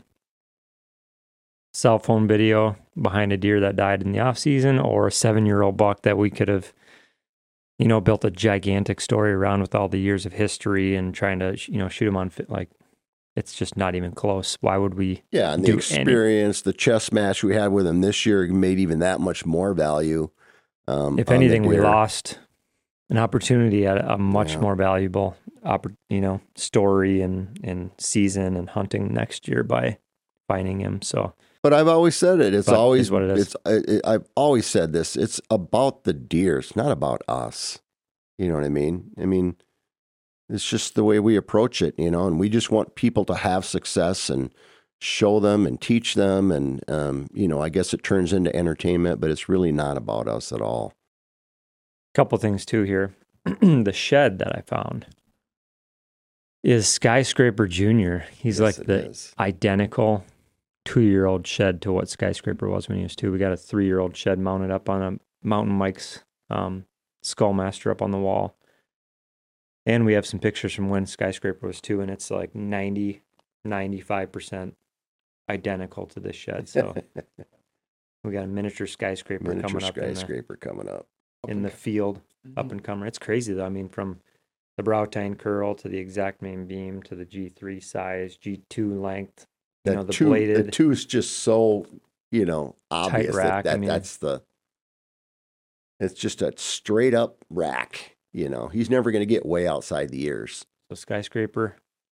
cell phone video behind a deer that died in the off season, or a seven year old buck that we could have, you know, built a gigantic story around with all the years of history and trying to, you know, shoot him on fit. Like, it's just not even close. Why would we?
Yeah, and the experience, any? the chess match we had with him this year made even that much more value. Um,
if anything, we lost an opportunity at a much yeah. more valuable, you know, story and, and season and hunting next year by finding him. So,
but I've always said it. It's always
what it is.
It's it, I've always said this. It's about the deer. It's not about us. You know what I mean? I mean, it's just the way we approach it. You know, and we just want people to have success and show them and teach them. And um, you know, I guess it turns into entertainment, but it's really not about us at all.
Couple things too here. The shed that I found is Skyscraper Junior. He's yes, like the is. identical two-year-old shed to what Skyscraper was when he was two. We got a three-year-old shed mounted up on a Mountain Mike's um, Skullmaster up on the wall. And we have some pictures from when Skyscraper was two, and it's like ninety, ninety-five percent identical to this shed. So we got a miniature Skyscraper
miniature
coming up.
Miniature Skyscraper coming up.
In the field, mm-hmm. up and comer. It's crazy though. I mean, from the brow tine curl to the exact main beam to the G three size, G two length, you
that
know, the
two,
bladed.
The two is just so, you know, obvious
rack,
that, that
I mean,
that's the, it's just a straight up rack, you know. He's never going to get way outside the ears.
So Skyscraper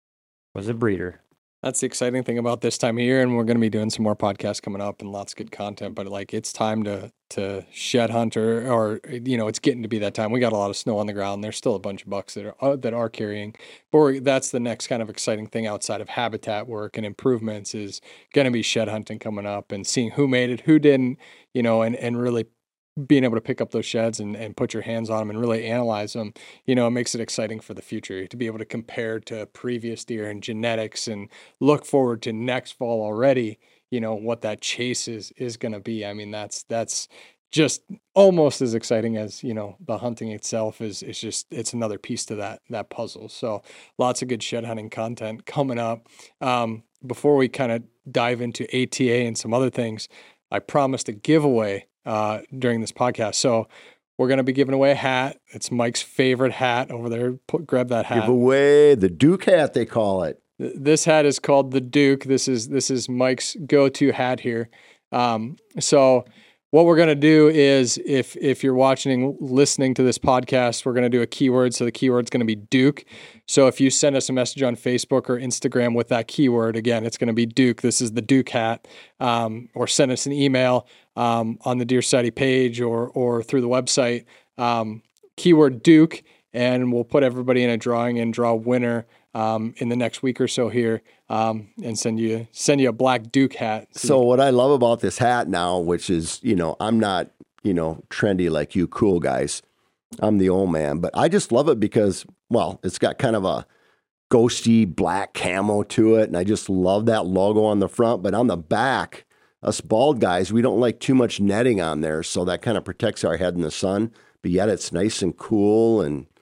was a breeder.
That's the exciting thing about this time of year, and we're going to be doing some more podcasts coming up and lots of good content, but like it's time to to shed hunt or, or you know, it's getting to be that time. We got a lot of snow on the ground. There's still a bunch of bucks that are uh, that are carrying, but we're, that's the next kind of exciting thing outside of habitat work and improvements is going to be shed hunting coming up and seeing who made it, who didn't, you know, and, and really being able to pick up those sheds and, and put your hands on them and really analyze them, you know, it makes it exciting for the future to be able to compare to previous deer and genetics and look forward to next fall already, you know, what that chase is, is going to be. I mean, that's, that's just almost as exciting as, you know, the hunting itself is, is just, it's another piece to that, that puzzle. So lots of good shed hunting content coming up. Um, before we kind of dive into A T A and some other things, I promised a giveaway uh, during this podcast. So we're going to be giving away a hat. It's Mike's favorite hat over there. Put, grab that hat.
Give away the Duke hat, they call it.
Th- this hat is called the Duke. This is, this is Mike's go-to hat here. Um, so what we're going to do is if, if you're watching, listening to this podcast, we're going to do a keyword. So the keyword's going to be Duke. So if you send us a message on Facebook or Instagram with that keyword, again, it's going to be Duke. This is the Duke hat. Um, or send us an email um, on the Deer Society page or or through the website, um, keyword Duke, and we'll put everybody in a drawing and draw a winner um, in the next week or so here, um, and send you send you a black Duke hat.
So, so what I love about this hat now, which is, you know, I'm not, you know, trendy like you cool guys. I'm the old man, but I just love it because, well, it's got kind of a ghosty black camo to it, and I just love that logo on the front. But on the back, us bald guys, we don't like too much netting on there, so that kind of protects our head in the sun. But yet it's nice and cool, and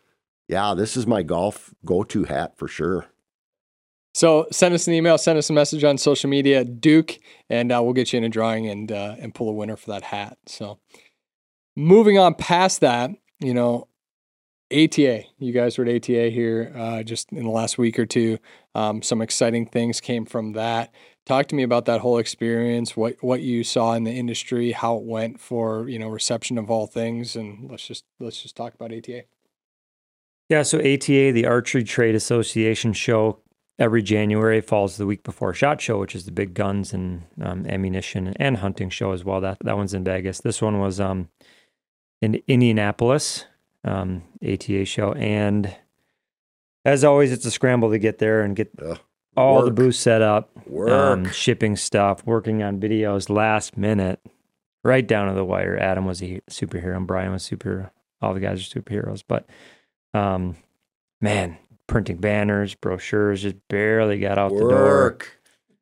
yeah, this is my golf go-to hat for sure.
So send us an email, send us a message on social media, Duke, and uh, we'll get you in a drawing and uh, and pull a winner for that hat. So moving on past that, you know, A T A. You guys were at A T A here uh, just in the last week or two. Um, some exciting things came from that. Talk to me about that whole experience, what what you saw in the industry, how it went for, you know, reception of all things, and let's just let's just talk about A T A.
Yeah, so A T A, the Archery Trade Association show, every January falls the week before SHOT Show, which is the big guns and um, ammunition and hunting show as well. That that one's in Vegas. This one was um, in Indianapolis, um, A T A show, and as always, it's a scramble to get there and get
Ugh.
all
Work.
the booths set up,
Work.
um, shipping stuff, working on videos last minute, right down to the wire. Adam was a superhero and Brian was superhero. All the guys are superheroes, but um, man, printing banners, brochures, just barely got out
Work.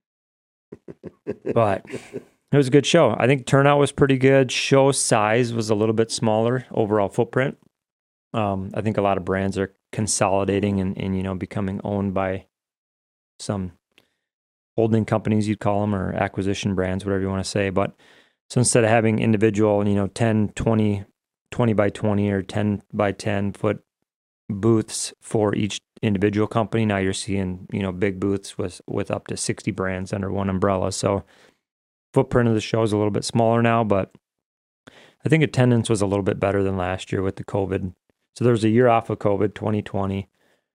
the door. But it was a good show. I think turnout was pretty good. Show size was a little bit smaller, overall footprint. Um, I think a lot of brands are consolidating and, and, you know, becoming owned by some holding companies, you'd call them, or acquisition brands, whatever you want to say. But so instead of having individual, you know, ten, twenty, twenty by twenty or ten by ten foot booths for each individual company, now you're seeing, you know, big booths with, with up to sixty brands under one umbrella. So footprint of the show is a little bit smaller now, but I think attendance was a little bit better than last year with the COVID. So there was a year off of COVID, twenty twenty.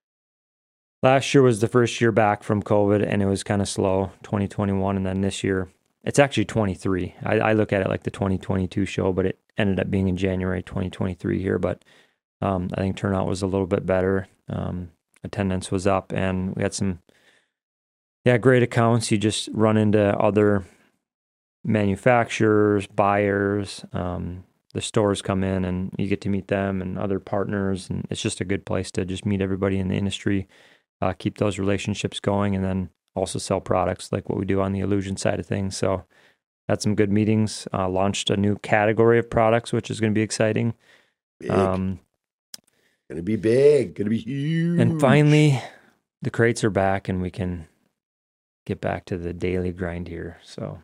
Last year was the first year back from COVID, and it was kind of slow, twenty twenty-one. And then this year, it's actually twenty-three. I, I look at it like the twenty twenty-two show, but it ended up being in January twenty twenty-three here. But um, I think turnout was a little bit better. Um, attendance was up, and we had some, yeah, great accounts. You just run into other manufacturers, buyers, um, the stores come in and you get to meet them and other partners. And it's just a good place to just meet everybody in the industry, uh, keep those relationships going, and then also sell products like what we do on the Illusion side of things. So had some good meetings, uh, launched a new category of products, which is going to be exciting.
Big.
Um,
Gonna be big. Gonna be huge.
and finally, the crates are back and we can get back to the daily grind here. So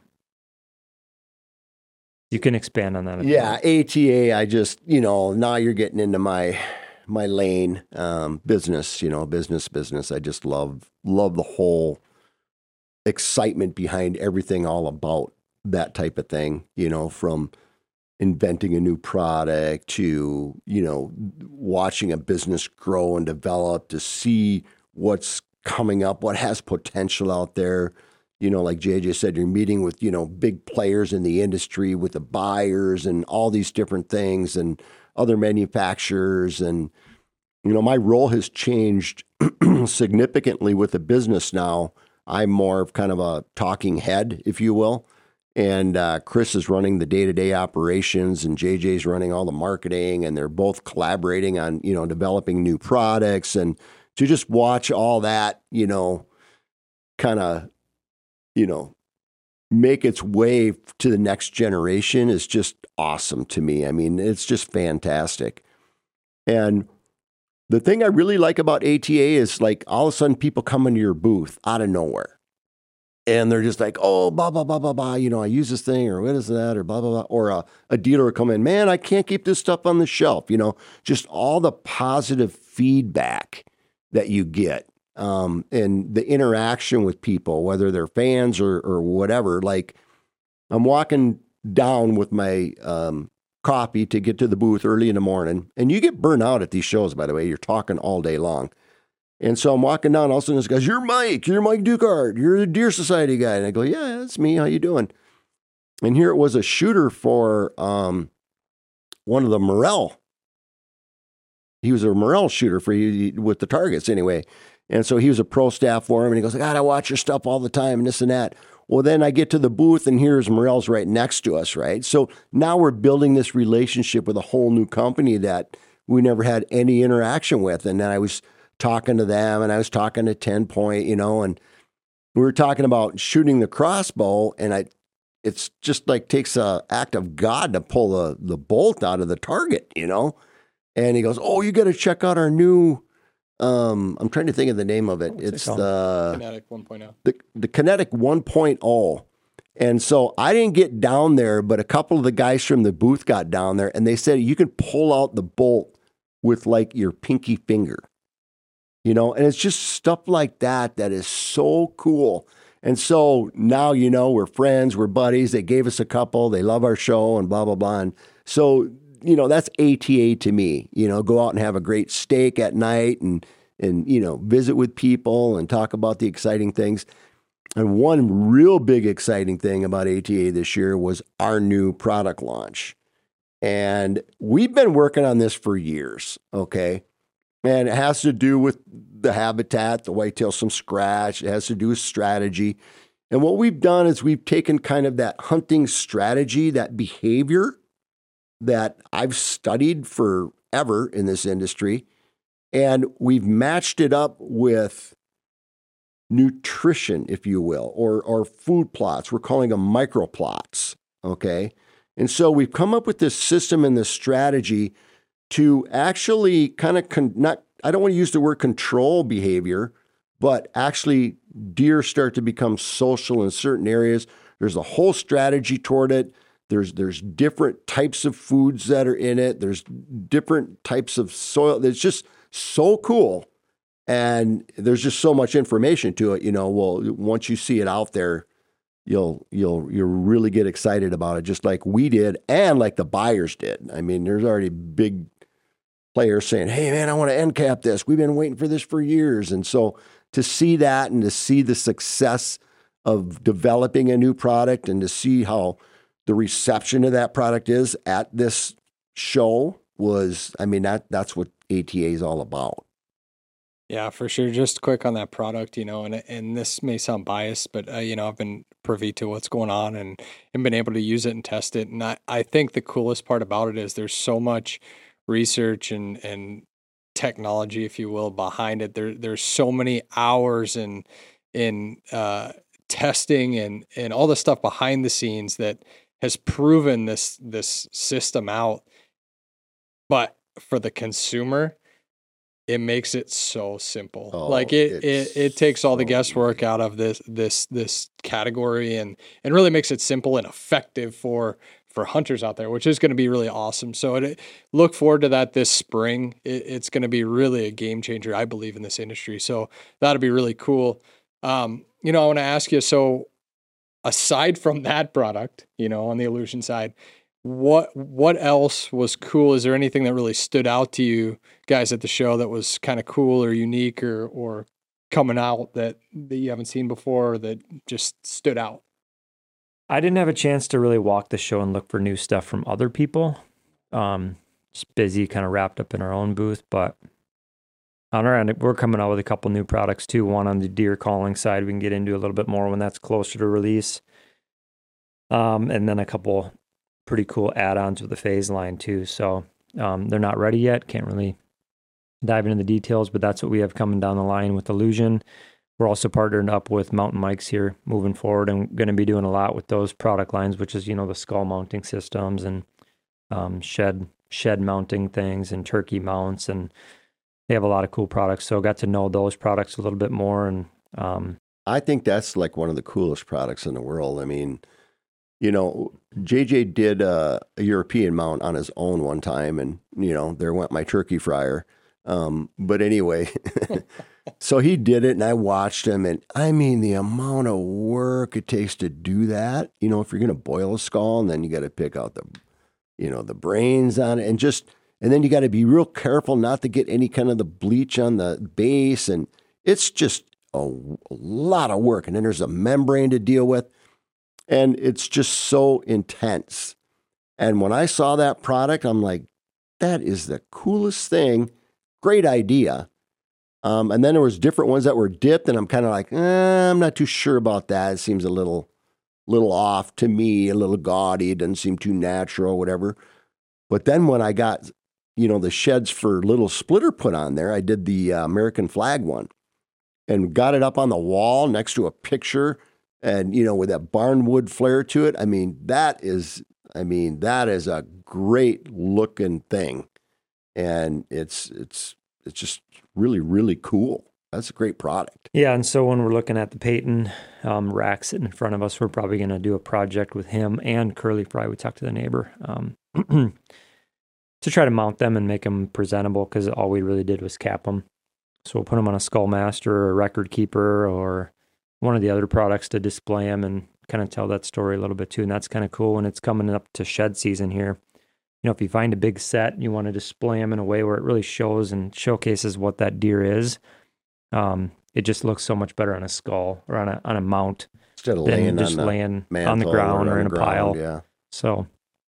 you can expand on that. if you
Yeah,
want.
A T A, I just, you know, now you're getting into my my lane, um, business, you know, business, business. I just love, love the whole excitement behind everything all about that type of thing, you know, from inventing a new product to, you know, watching a business grow and develop, to see what's coming up, what has potential out there. You know, like J J said, you're meeting with, you know, big players in the industry, with the buyers and all these different things and other manufacturers. And, you know, my role has changed significantly with the business now. I'm more of kind of a talking head, if you will. And uh, Chris is running the day-to-day operations and J J's running all the marketing, and they're both collaborating on, you know, developing new products. And to just watch all that, you know, kind of, you know, make its way to the next generation is just awesome to me. I mean, it's just fantastic. And the thing I really like about A T A is, like, all of a sudden people come into your booth out of nowhere and they're just like, oh, blah, blah, blah, blah, blah. You know, I use this thing, or what is that? Or blah, blah, blah. Or a, a dealer will come in, man, I can't keep this stuff on the shelf. You know, just all the positive feedback that you get. Um, and the interaction with people, whether they're fans or, or whatever. Like, I'm walking down with my um, coffee to get to the booth early in the morning, and you get burnt out at these shows, by the way. You're talking all day long. And so I'm walking down, all of a sudden this guy's, you're Mike, you're Mike Dukart, you're the Deer Society guy. And I go, yeah, that's me. How you doing? And here it was a shooter for um, one of the Morel. He was a Morel shooter for with the targets anyway. And so he was a pro staff for him, and he goes, God, I watch your stuff all the time and this and that. Well, then I get to the booth, and here's Morel's right next to us, right? So now we're building this relationship with a whole new company that we never had any interaction with. And then I was talking to them, and I was talking to ten Point, you know, and we were talking about shooting the crossbow, and I, it's just like takes a act of God to pull the, the bolt out of the target, you know? And he goes, "Oh, you got to check out our new." Um, I'm trying to think of the name of it.
What's it
it's
called?
the
Kinetic one point oh.
the the Kinetic one point oh. And so I didn't get down there, but a couple of the guys from the booth got down there, and they said you can pull out the bolt with like your pinky finger, you know, and it's just stuff like that that is so cool. And so now, you know, we're friends, we're buddies. They gave us a couple, they love our show and blah, blah, blah. And so, you know, that's A T A to me, you know, go out and have a great steak at night and, and, you know, visit with people and talk about the exciting things. And one real big exciting thing about A T A this year was our new product launch. And we've been working on this for years, okay? And it has to do with the habitat, the whitetails from scratch. It has to do with strategy. And what we've done is we've taken kind of that hunting strategy, that behavior that I've studied forever in this industry, and we've matched it up with nutrition, if you will, or, or food plots. We're calling them micro plots, okay? And so we've come up with this system and this strategy to actually kind of con- not, I don't want to use the word control behavior, but actually deer start to become social in certain areas. There's a whole strategy toward it. There's there's different types of foods that are in it. There's different types of soil. It's just so cool. And there's just so much information to it, you know. Well, once you see it out there, you'll you'll you'll really get excited about it, just like we did and like the buyers did. I mean, there's already big players saying, "Hey, man, I want to end cap this. We've been waiting for this for years." And so to see that and to see the success of developing a new product and to see how the reception of that product is at this show was, I mean, that that's what A T A is all about.
Yeah, for sure. Just quick on that product, you know, and and this may sound biased, but uh, you know, I've been privy to what's going on and, and been able to use it and test it. And I, I think the coolest part about it is there's so much research and, and technology, if you will, behind it. There there's so many hours in in uh, testing and and all the stuff behind the scenes that has proven this this system out. But for the consumer, it makes it so simple.
Oh,
like it, it, it takes all the
so
guesswork
easy.
out of this, this, this category and, and really makes it simple and effective for, for hunters out there, which is going to be really awesome. So it, look forward to that this spring. It, it's going to be really a game changer, I believe, in this industry. So that'll be really cool. Um, you know, I want to ask you, so aside from that product, you know, on the Illusion side, What what else was cool? Is there anything that really stood out to you guys at the show that was kind of cool or unique or or coming out that, that you haven't seen before or that just stood out?
I didn't have a chance to really walk the show and look for new stuff from other people. Um, just busy, kind of wrapped up in our own booth. But on our end, we're coming out with a couple new products too. One on the deer calling side, we can get into a little bit more when that's closer to release. Um, and then a couple pretty cool add-ons with the phase line too. So um, they're not ready yet. Can't really dive into the details, but that's what we have coming down the line with Illusion. We're also partnered up with Mountain Mics here moving forward and going to be doing a lot with those product lines, which is, you know, the skull mounting systems and um, shed shed mounting things and turkey mounts. And they have a lot of cool products. So got to know those products a little bit more. And um,
I think that's like one of the coolest products in the world. I mean, you know, J J did a, a European mount on his own one time, and, you know, there went my turkey fryer. Um, but anyway, so he did it, and I watched him, and I mean, the amount of work it takes to do that, you know, if you're going to boil a skull, and then you got to pick out the, you know, the brains on it, and just, and then you got to be real careful not to get any kind of the bleach on the base, and it's just a, a lot of work. And then there's a membrane to deal with. And it's just so intense. And when I saw that product, I'm like, that is the coolest thing. Great idea. Um, and then there was different ones that were dipped, and I'm kind of like, eh, I'm not too sure about that. It seems a little, little off to me, a little gaudy. It doesn't seem too natural, whatever. But then when I got, you know, the sheds for little splitter put on there, I did the uh, American flag one and got it up on the wall next to a picture. And, you know, with that barnwood flair to it, I mean, that is, I mean, that is a great looking thing. and it's it's it's just really really cool. That's a great product.
Yeah, and so when we're looking at the Peyton um, rack sitting in front of us, we're probably going to do a project with him and Curly Fry. We talked to the neighbor um, to try to mount them and make them presentable, because all we really did was cap them. So we'll put them on a Skullmaster or a Record Keeper or one of the other products to display them and kind of tell that story a little bit too. And that's kind of cool when it's coming up to shed season here. You know, if you find a big set and you want to display them in a way where it really shows and showcases what that deer is, um, it just looks so much better on a skull or on a on a mount
instead of
than
laying
just
on
laying
the
on the ground or,
or
in a
ground,
pile.
Yeah,
So,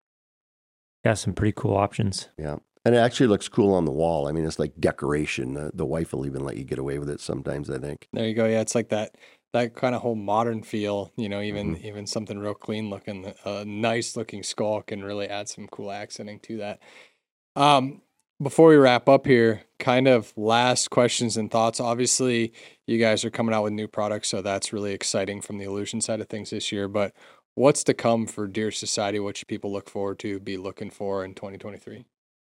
yeah, some pretty cool options.
yeah. And it actually looks cool on the wall. I mean, it's like decoration. The, the wife will even let you get away with it sometimes, I think.
There you go. Yeah, it's like that that kind of whole modern feel. You know, even
Mhm.
even something real clean looking, a nice looking skull can really add some cool accenting to that. Um, before we wrap up here, kind of last questions and thoughts. Obviously, you guys are coming out with new products, so that's really exciting from the Illusion side of things this year. But what's to come for Deer Society? What should people look forward to, be looking for in twenty twenty-three?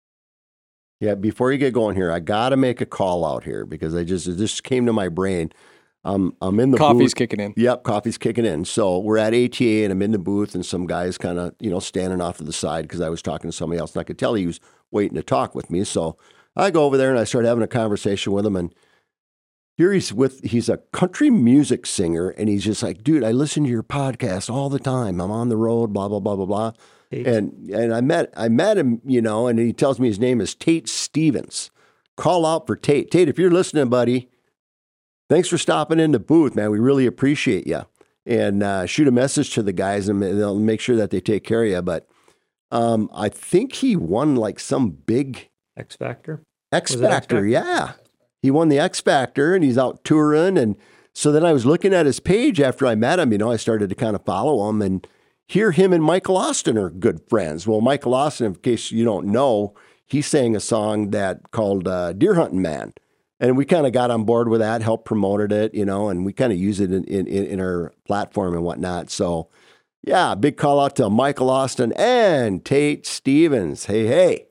Yeah, before you get going here, I got to make a call out here because I just it just came to my brain. Um, I'm in the
Coffee's
booth.
kicking in.
Yep, coffee's kicking in. So we're at A T A and I'm in the booth and some guy's kind of, you know, standing off to the side because I was talking to somebody else and I could tell he was waiting to talk with me. So I go over there and I start having a conversation with him, and here he's with, he's a country music singer, and he's just like, dude, I listen to your podcast all the time. I'm on the road, blah, blah, blah, blah, blah.
Tate.
And and I met I met him, you know, and he tells me his name is Tate Stevens. Call out for Tate. Tate, if you're listening, buddy, thanks for stopping in the booth, man. We really appreciate you. And uh, shoot a message to the guys, and they'll make sure that they take care of you. But um, I think he won like some big
X Factor.
X
Was it X
Factor.
Factor?
Yeah, he won the X Factor, and he's out touring. And so then I was looking at his page after I met him. You know, I started to kind of follow him, and here him and Michael Austin are good friends. Well, Michael Austin, in case you don't know, he sang a song that called uh, Deer Hunting Man. And we kind of got on board with that, helped promoted it, you know, and we kind of use it in, in, in our platform and whatnot. So, yeah, big call out to Michael Austin and Tate Stevens. Hey, hey.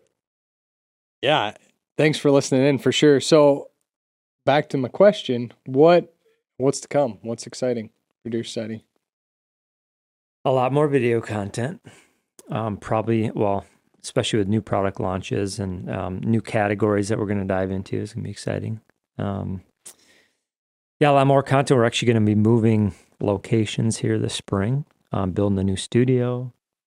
Yeah, thanks for listening in for sure. So back to my question, what what's to come? What's exciting for Deer Society?
A lot more video content. Um, probably, well, especially with new product launches and um, new categories that we're going to dive into. It's going to be exciting. Um, yeah, a lot more content. We're actually going to be moving locations here this spring, um, building a new studio,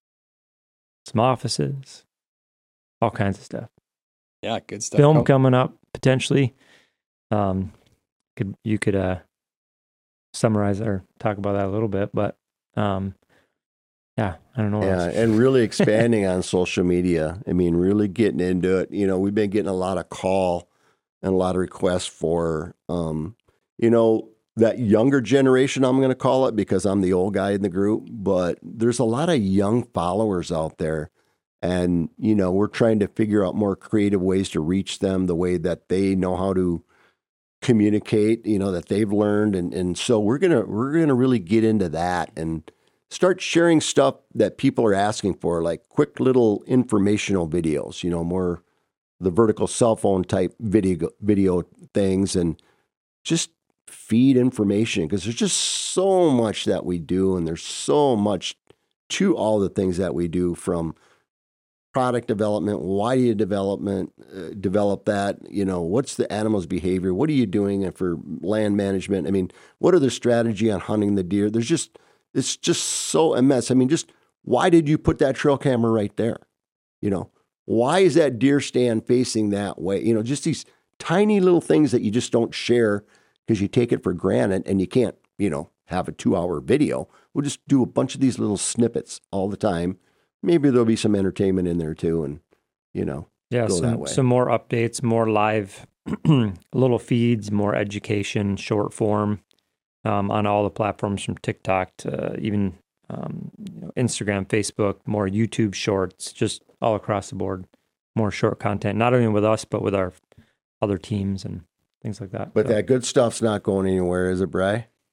some offices, all kinds of stuff.
Yeah, good stuff.
Film
Come-
coming up potentially. Um, could you could uh, summarize or talk about that a little bit, but um, yeah, I don't know. what
Yeah,
else.
and really expanding on social media. I mean, really getting into it. You know, we've been getting a lot of call and a lot of requests for, um, you know, that younger generation, I'm going to call it, because I'm the old guy in the group. But there's a lot of young followers out there. And, you know, we're trying to figure out more creative ways to reach them the way that they know how to communicate, you know, that they've learned. And, and so we're going to, we're going to really get into that and start sharing stuff that people are asking for, like quick little informational videos, you know, more the vertical cell phone type video, video things, and just feed information, because there's just so much that we do. And there's so much to all the things that we do, from product development. Why do you development uh, develop that? You know, what's the animal's behavior? What are you doing for land management? I mean, what are the strategy on hunting the deer? There's just, it's just so immense. I mean, just why did you put that trail camera right there? You know, why is that deer stand facing that way? You know, just these tiny little things that you just don't share because you take it for granted, and you can't, you know, have a two hour video. We'll just do a bunch of these little snippets all the time. Maybe there'll be some entertainment in there too. And, you know,
Yeah,
go that
some,
way.
some more updates, more live little feeds, more education, short form um, on all the platforms, from TikTok to even um, you know, Instagram, Facebook, more YouTube shorts, just all across the board. More short content, not only with us, but with our other teams and things like that.
But
So,
that good stuff's not going anywhere, is it, Bri?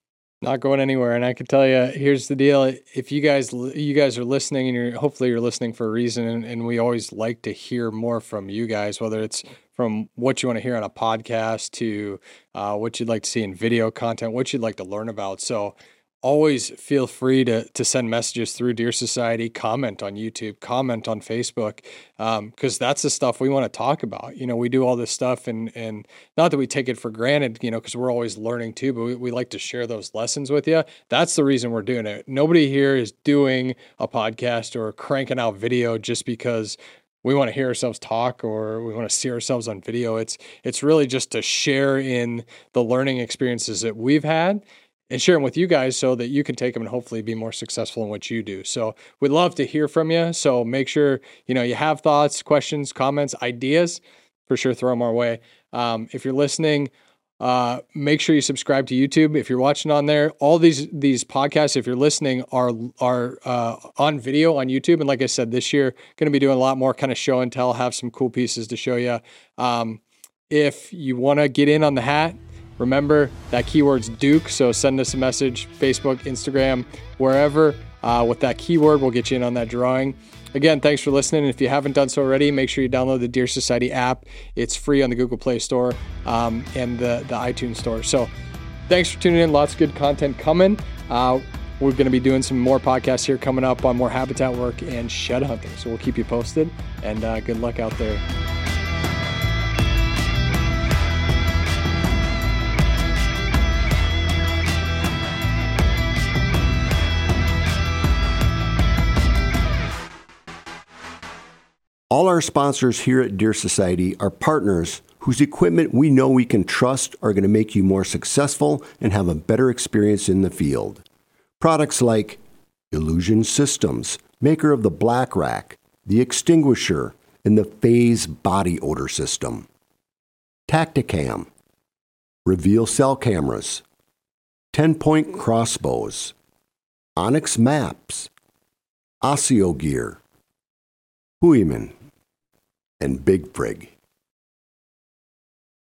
Not going anywhere. And I can tell you, here's the deal. If you guys, you guys are listening and you're, hopefully you're listening for a reason. And, and we always like to hear more from you guys, whether it's from what you want to hear on a podcast to uh, what you'd like to see in video content, what you'd like to learn about. So always feel free to to send messages through Deer Society, comment on YouTube, comment on Facebook, because um, that's the stuff we want to talk about. You know, we do all this stuff, and and not that we take it for granted, you know, because we're always learning too, but we, we like to share those lessons with you. That's the reason we're doing it. Nobody here is doing a podcast or cranking out video just because we want to hear ourselves talk or we want to see ourselves on video. It's it's really just to share in the learning experiences that we've had and share them with you guys so that you can take them and hopefully be more successful in what you do. So we'd love to hear from you. So make sure, you know, you have thoughts, questions, comments, ideas, for sure, throw them our way. Um, if you're listening, uh, make sure you subscribe to YouTube. If you're watching on there, all these, these podcasts, if you're listening, are, are uh, on video on YouTube. And like I said, this year, going to be doing a lot more kind of show and tell, have some cool pieces to show you. Um, if you want to get in on the hat, remember that keyword's Duke, so send us a message, Facebook, Instagram, wherever, uh, with that keyword. We'll get you in on that drawing. Again, thanks for listening. If you haven't done so already, make sure you download the Deer Society app. It's free on the Google Play Store um, and the, the iTunes Store. So thanks for tuning in. Lots of good content coming. Uh, we're going to be doing some more podcasts here coming up on more habitat work and shed hunting. So we'll keep you posted, and uh, good luck out there.
All our sponsors here at Deer Society are partners whose equipment we know we can trust are going to make you more successful and have a better experience in the field. Products like Illusion Systems, maker of the Black Rack, the Extinguisher, and the Phase Body Odor System. Tacticam, Reveal Cell Cameras, ten point Crossbows, Onyx Maps, Osseo Gear, Hooyman, and Big Frig.